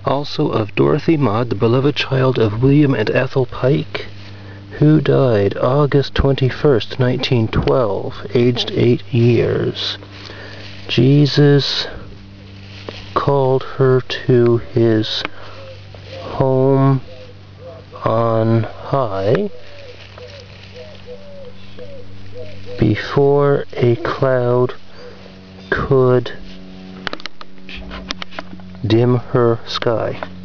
Also of Dorothy Maud, the beloved child of William and Ethel Pike, who died August 21st, 1912, aged 8 years. Jesus called her to his home on high before a cloud could dim her sky.